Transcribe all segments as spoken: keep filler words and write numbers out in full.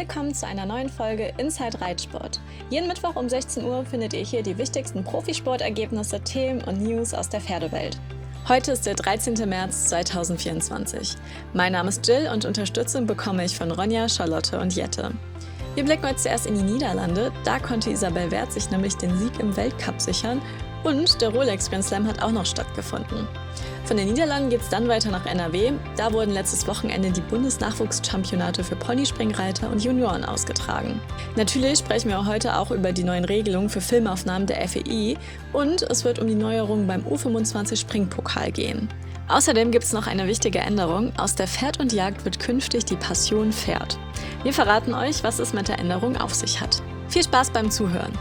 Willkommen zu einer neuen Folge Inside Reitsport. Jeden Mittwoch um sechzehn Uhr findet ihr hier die wichtigsten Profisportergebnisse, Themen und News aus der Pferdewelt. Heute ist der dreizehnte März zweitausendvierundzwanzig. Mein Name ist Jill und Unterstützung bekomme ich von Ronja, Charlotte und Jette. Wir blicken heute zuerst in die Niederlande. Da konnte Isabel Wert sich nämlich den Sieg im Weltcup sichern und der Rolex Grand Slam hat auch noch stattgefunden. Von den Niederlanden geht es dann weiter nach N R W. Da wurden letztes Wochenende die Bundesnachwuchschampionate für Ponyspringreiter und Junioren ausgetragen. Natürlich sprechen wir heute auch über die neuen Regelungen für Filmaufnahmen der F E I und es wird um die Neuerungen beim U fünfundzwanzig Springpokal gehen. Außerdem gibt es noch eine wichtige Änderung. Aus der Pferd und Jagd wird künftig die Passion Pferd. Wir verraten euch, was es mit der Änderung auf sich hat. Viel Spaß beim Zuhören!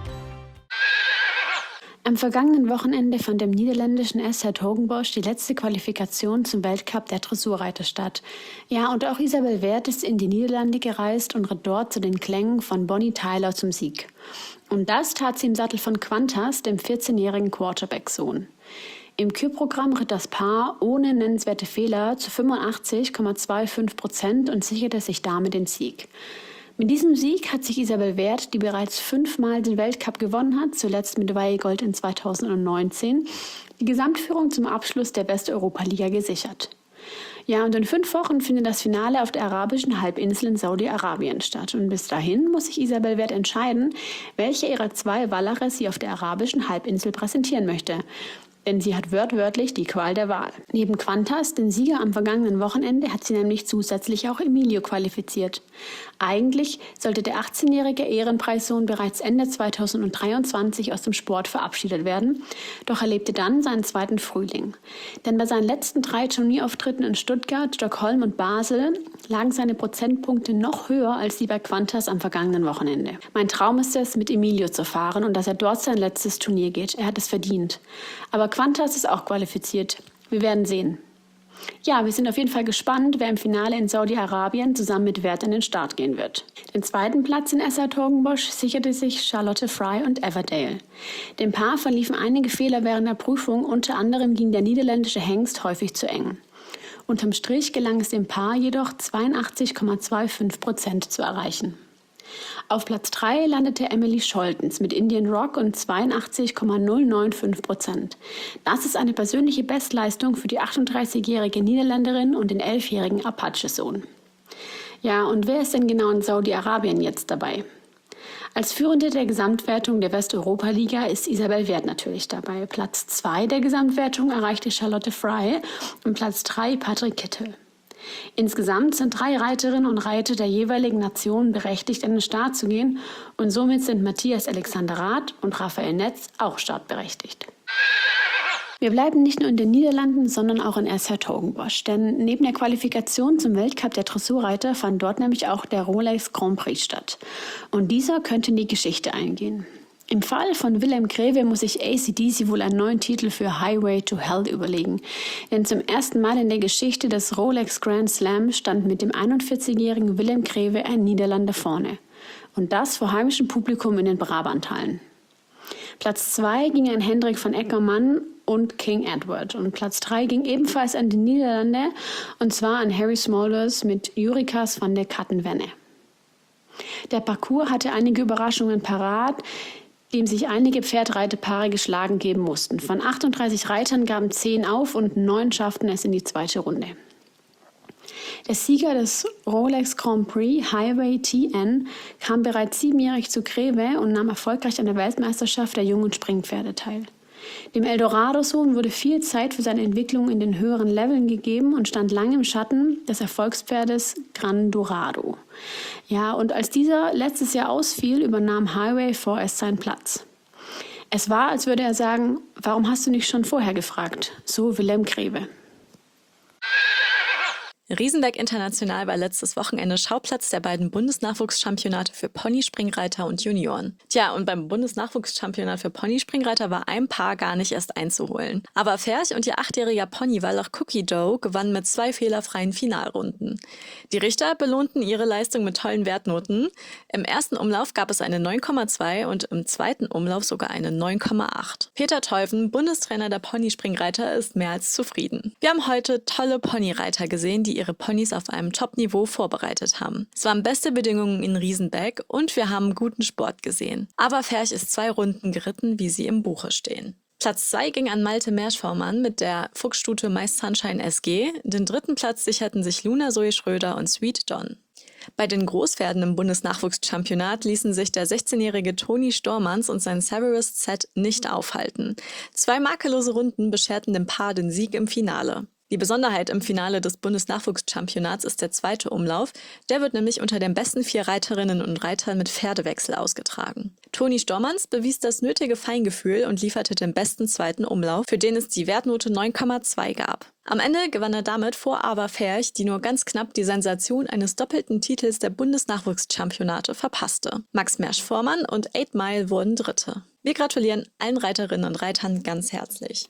Am vergangenen Wochenende fand im niederländischen S Hertogenbosch die letzte Qualifikation zum Weltcup der Dressurreiter statt. Ja, und auch Isabel Wert ist in die Niederlande gereist und ritt dort zu den Klängen von Bonnie Tyler zum Sieg. Und das tat sie im Sattel von Qantas, dem vierzehnjährigen Quarterback-Sohn. Im Kürprogramm ritt das Paar ohne nennenswerte Fehler zu fünfundachtzig Komma fünfundzwanzig Prozent und sicherte sich damit den Sieg. Mit diesem Sieg hat sich Isabel Wert, die bereits fünfmal den Weltcup gewonnen hat, zuletzt mit Weihegold in zweitausendneunzehn, die Gesamtführung zum Abschluss der Westeuropa-Liga gesichert. Ja, und in fünf Wochen findet das Finale auf der arabischen Halbinsel in Saudi-Arabien statt. Und bis dahin muss sich Isabel Wert entscheiden, welche ihrer zwei Wallache sie auf der arabischen Halbinsel präsentieren möchte. Denn sie hat wörtwörtlich die Qual der Wahl. Neben Qantas, den Sieger am vergangenen Wochenende, hat sie nämlich zusätzlich auch Emilio qualifiziert. Eigentlich sollte der achtzehnjährige Ehrenpreissohn bereits Ende zweitausenddreiundzwanzig aus dem Sport verabschiedet werden, doch erlebte dann seinen zweiten Frühling. Denn bei seinen letzten drei Turnierauftritten in Stuttgart, Stockholm und Basel lagen seine Prozentpunkte noch höher als die bei Qantas am vergangenen Wochenende. Mein Traum ist es, mit Emilio zu fahren und dass er dort sein letztes Turnier geht. Er hat es verdient. Aber Qantas ist auch qualifiziert. Wir werden sehen. Ja, wir sind auf jeden Fall gespannt, wer im Finale in Saudi-Arabien zusammen mit Wert an den Start gehen wird. Den zweiten Platz in S Hertogenbosch sicherte sich Charlotte Fry und Everdale. Dem Paar verliefen einige Fehler während der Prüfung, unter anderem ging der niederländische Hengst häufig zu eng. Unterm Strich gelang es dem Paar jedoch zweiundachtzig Komma fünfundzwanzig Prozent zu erreichen. Auf Platz drei landete Emily Scholtens mit Indian Rock und zweiundachtzig Komma null fünf Prozent. Das ist eine persönliche Bestleistung für die achtunddreißigjährige Niederländerin und den elfjährigen Apache-Sohn. Ja, und wer ist denn genau in Saudi-Arabien jetzt dabei? Als Führende der Gesamtwertung der Westeuropa-Liga ist Isabel Wert natürlich dabei. Platz zwei der Gesamtwertung erreichte Charlotte Fry und Platz drei Patrick Kittel. Insgesamt sind drei Reiterinnen und Reiter der jeweiligen Nationen berechtigt, an den Start zu gehen und somit sind Matthias Alexander Rath und Raphael Netz auch startberechtigt. Wir bleiben nicht nur in den Niederlanden, sondern auch in S Hertogenbosch, denn neben der Qualifikation zum Weltcup der Dressurreiter fand dort nämlich auch der Rolex Grand Prix statt. Und dieser könnte in die Geschichte eingehen. Im Fall von Willem Greve muss sich A C D C wohl einen neuen Titel für Highway to Hell überlegen. Denn zum ersten Mal in der Geschichte des Rolex Grand Slam stand mit dem einundvierzigjährigen Willem Greve ein Niederländer vorne. Und das vor heimischem Publikum in den Brabanthallen. Platz zwei ging an Hendrik van Eckermann und King Edward. Und Platz drei ging ebenfalls an die Niederlande, und zwar an Harry Smulders mit Jurikas van der Kattenwenne. Der Parcours hatte einige Überraschungen parat, dem sich einige Pferdreiterpaare geschlagen geben mussten. Von achtunddreißig Reitern gaben zehn auf und neun schafften es in die zweite Runde. Der Sieger des Rolex Grand Prix, Highway T N, kam bereits siebenjährig zu Greve und nahm erfolgreich an der Weltmeisterschaft der jungen Springpferde teil. Dem Eldorado-Sohn wurde viel Zeit für seine Entwicklung in den höheren Leveln gegeben und stand lange im Schatten des Erfolgspferdes Gran Dorado. Ja, und als dieser letztes Jahr ausfiel, übernahm Highway vorerst seinen Platz. Es war, als würde er sagen, warum hast du nicht schon vorher gefragt? So Willem Greve. Riesenberg International war letztes Wochenende Schauplatz der beiden Bundesnachwuchschampionate für Ponyspringreiter und Junioren. Tja, und beim Bundesnachwuchschampionat für Ponyspringreiter war ein Paar gar nicht erst einzuholen. Aber Ferch und ihr achtjähriger Pony Wallach Cookie Dough gewannen mit zwei fehlerfreien Finalrunden. Die Richter belohnten ihre Leistung mit tollen Wertnoten. Im ersten Umlauf gab es eine neun Komma zwei und im zweiten Umlauf sogar eine neun Komma acht. Peter Teufen, Bundestrainer der Ponyspringreiter, ist mehr als zufrieden. Wir haben heute tolle Ponyreiter gesehen, die ihre ihre Ponys auf einem Top-Niveau vorbereitet haben. Es waren beste Bedingungen in Riesenbeck und wir haben guten Sport gesehen. Aber Ferch ist zwei Runden geritten, wie sie im Buche stehen. Platz zwei ging an Malte Merschvaumann mit der Fuchsstute My Sunshine S G. Den dritten Platz sicherten sich Luna Zoe Schröder und Sweet Don. Bei den Großpferden im Bundesnachwuchschampionat ließen sich der sechzehnjährige Toni Stormanns und sein Severus Z nicht aufhalten. Zwei makellose Runden bescherten dem Paar den Sieg im Finale. Die Besonderheit im Finale des Bundesnachwuchschampionats ist der zweite Umlauf. Der wird nämlich unter den besten vier Reiterinnen und Reitern mit Pferdewechsel ausgetragen. Toni Stormanns bewies das nötige Feingefühl und lieferte den besten zweiten Umlauf, für den es die Wertnote neun Komma zwei gab. Am Ende gewann er damit vor Ava Ferch, die nur ganz knapp die Sensation eines doppelten Titels der Bundesnachwuchschampionate verpasste. Max Merschvaumann und Eight Mile wurden Dritte. Wir gratulieren allen Reiterinnen und Reitern ganz herzlich.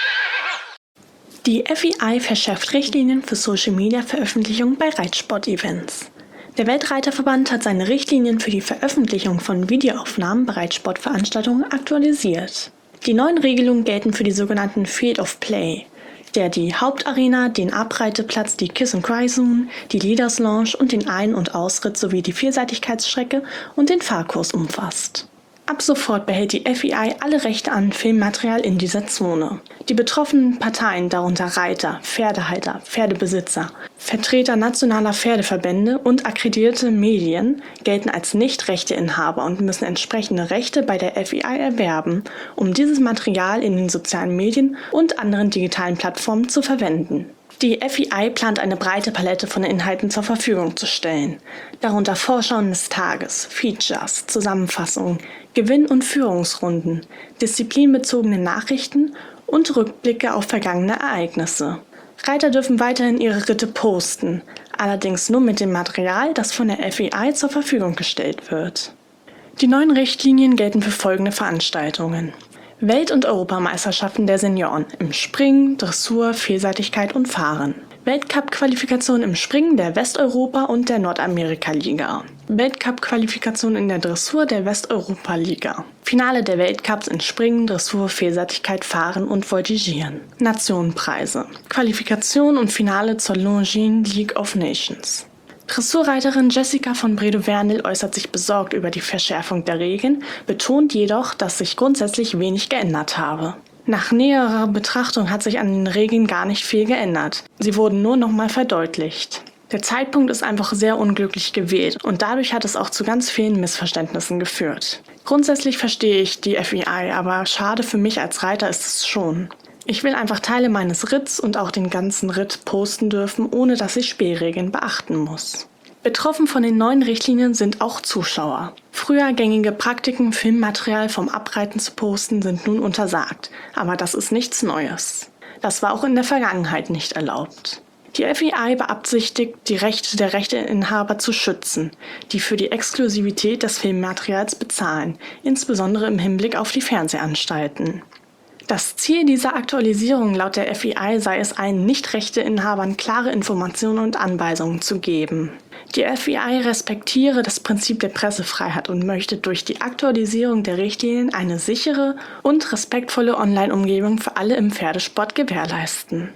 Die F I I verschärft Richtlinien für Social-Media-Veröffentlichungen bei Reitsport-Events. Der Weltreiterverband hat seine Richtlinien für die Veröffentlichung von Videoaufnahmen bei Reitsportveranstaltungen aktualisiert. Die neuen Regelungen gelten für die sogenannten Field of Play, der die Hauptarena, den Abreiteplatz, die Kiss and Cry Zone, die Leaders Lounge und den Ein- und Ausritt sowie die Vielseitigkeitsstrecke und den Fahrkurs umfasst. Ab sofort behält die F I I alle Rechte an Filmmaterial in dieser Zone. Die betroffenen Parteien, darunter Reiter, Pferdehalter, Pferdebesitzer, Vertreter nationaler Pferdeverbände und akkreditierte Medien, gelten als Nicht-Rechteinhaber und müssen entsprechende Rechte bei der F I I erwerben, um dieses Material in den sozialen Medien und anderen digitalen Plattformen zu verwenden. Die F I I plant eine breite Palette von Inhalten zur Verfügung zu stellen, darunter Vorschauen des Tages, Features, Zusammenfassungen, Gewinn- und Führungsrunden, disziplinbezogene Nachrichten und Rückblicke auf vergangene Ereignisse. Reiter dürfen weiterhin ihre Ritte posten, allerdings nur mit dem Material, das von der F I I zur Verfügung gestellt wird. Die neuen Richtlinien gelten für folgende Veranstaltungen: Welt- und Europameisterschaften der Senioren im Springen, Dressur, Vielseitigkeit und Fahren. Weltcup-Qualifikation im Springen der Westeuropa- und der Nordamerika-Liga. Weltcup-Qualifikation in der Dressur der Westeuropa-Liga. Finale der Weltcups in Springen, Dressur, Vielseitigkeit, Fahren und Voltigieren. Nationenpreise. Qualifikation und Finale zur Longines League of Nations. Dressurreiterin Jessica von Bredow-Wernil äußert sich besorgt über die Verschärfung der Regeln, betont jedoch, dass sich grundsätzlich wenig geändert habe. Nach näherer Betrachtung hat sich an den Regeln gar nicht viel geändert. Sie wurden nur nochmal verdeutlicht. Der Zeitpunkt ist einfach sehr unglücklich gewählt und dadurch hat es auch zu ganz vielen Missverständnissen geführt. Grundsätzlich verstehe ich die F I I, aber schade für mich als Reiter ist es schon. Ich will einfach Teile meines Ritts und auch den ganzen Ritt posten dürfen, ohne dass ich Spielregeln beachten muss. Betroffen von den neuen Richtlinien sind auch Zuschauer. Früher gängige Praktiken, Filmmaterial vom Abreiten zu posten, sind nun untersagt. Aber das ist nichts Neues. Das war auch in der Vergangenheit nicht erlaubt. Die F I I beabsichtigt, die Rechte der Rechteinhaber zu schützen, die für die Exklusivität des Filmmaterials bezahlen, insbesondere im Hinblick auf die Fernsehanstalten. Das Ziel dieser Aktualisierung laut der F I I sei es, allen Nicht-Rechteinhabern klare Informationen und Anweisungen zu geben. Die F I I respektiere das Prinzip der Pressefreiheit und möchte durch die Aktualisierung der Richtlinien eine sichere und respektvolle Online-Umgebung für alle im Pferdesport gewährleisten.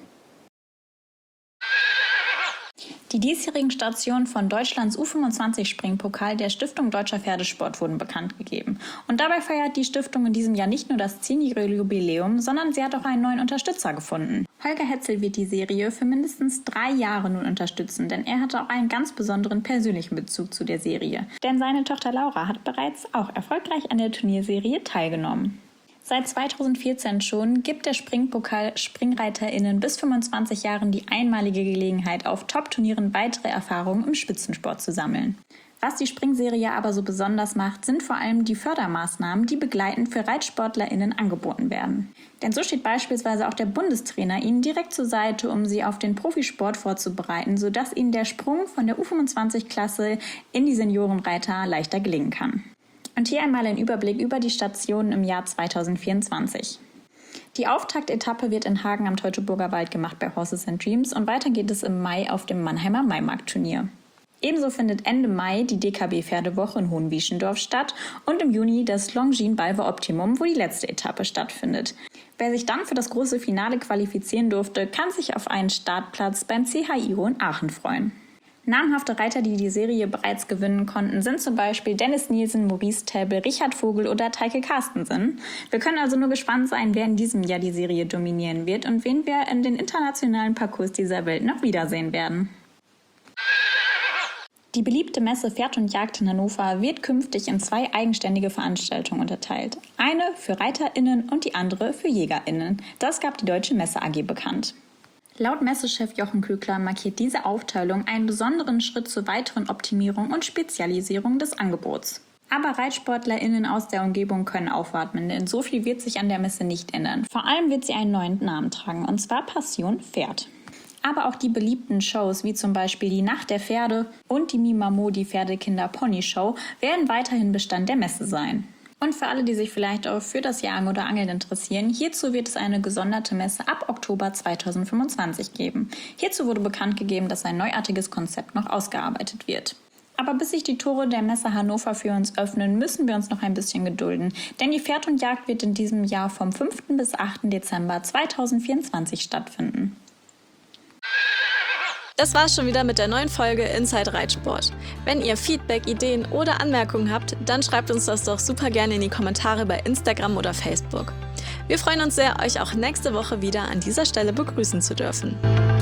Die diesjährigen Stationen von Deutschlands U fünfundzwanzig-Springpokal der Stiftung Deutscher Pferdesport wurden bekannt gegeben. Und dabei feiert die Stiftung in diesem Jahr nicht nur das zehnjährige Jubiläum, sondern sie hat auch einen neuen Unterstützer gefunden. Holger Hetzel wird die Serie für mindestens drei Jahre nun unterstützen, denn er hatte auch einen ganz besonderen persönlichen Bezug zu der Serie. Denn seine Tochter Laura hat bereits auch erfolgreich an der Turnierserie teilgenommen. Seit zweitausendvierzehn schon gibt der Springpokal SpringreiterInnen bis fünfundzwanzig Jahren die einmalige Gelegenheit, auf Top-Turnieren weitere Erfahrungen im Spitzensport zu sammeln. Was die Springserie aber so besonders macht, sind vor allem die Fördermaßnahmen, die begleitend für ReitsportlerInnen angeboten werden. Denn so steht beispielsweise auch der Bundestrainer ihnen direkt zur Seite, um sie auf den Profisport vorzubereiten, sodass ihnen der Sprung von der U fünfundzwanzig-Klasse in die Seniorenreiter leichter gelingen kann. Und hier einmal ein Überblick über die Stationen im Jahr zweitausendvierundzwanzig. Die Auftaktetappe wird in Hagen am Teutoburger Wald gemacht bei Horses and Dreams und weiter geht es im Mai auf dem Mannheimer Maimarkt-Turnier. Ebenso findet Ende Mai die D K B-Pferdewoche in Hohenwieschendorf statt und im Juni das Longines Balve Optimum, wo die letzte Etappe stattfindet. Wer sich dann für das große Finale qualifizieren durfte, kann sich auf einen Startplatz beim C H I O in Aachen freuen. Namhafte Reiter, die die Serie bereits gewinnen konnten, sind zum Beispiel Dennis Nielsen, Maurice Täbel, Richard Vogel oder Teike Carstensen. Wir können also nur gespannt sein, wer in diesem Jahr die Serie dominieren wird und wen wir in den internationalen Parcours dieser Welt noch wiedersehen werden. Die beliebte Messe Pferd und Jagd in Hannover wird künftig in zwei eigenständige Veranstaltungen unterteilt. Eine für ReiterInnen und die andere für JägerInnen. Das gab die Deutsche Messe A G bekannt. Laut Messechef Jochen Kögler markiert diese Aufteilung einen besonderen Schritt zur weiteren Optimierung und Spezialisierung des Angebots. Aber ReitsportlerInnen aus der Umgebung können aufatmen, denn so viel wird sich an der Messe nicht ändern. Vor allem wird sie einen neuen Namen tragen, und zwar Passion Pferd. Aber auch die beliebten Shows, wie zum Beispiel die Nacht der Pferde und die Mimamo, die Pferdekinder-Pony-Show, werden weiterhin Bestand der Messe sein. Und für alle, die sich vielleicht auch für das Jagen oder Angeln interessieren, hierzu wird es eine gesonderte Messe ab Oktober zweitausendfünfundzwanzig geben. Hierzu wurde bekannt gegeben, dass ein neuartiges Konzept noch ausgearbeitet wird. Aber bis sich die Tore der Messe Hannover für uns öffnen, müssen wir uns noch ein bisschen gedulden. Denn die Pferd und Jagd wird in diesem Jahr vom fünften bis achten Dezember zweitausendvierundzwanzig stattfinden. Das war's schon wieder mit der neuen Folge Inside Reitsport. Wenn ihr Feedback, Ideen oder Anmerkungen habt, dann schreibt uns das doch super gerne in die Kommentare bei Instagram oder Facebook. Wir freuen uns sehr, euch auch nächste Woche wieder an dieser Stelle begrüßen zu dürfen.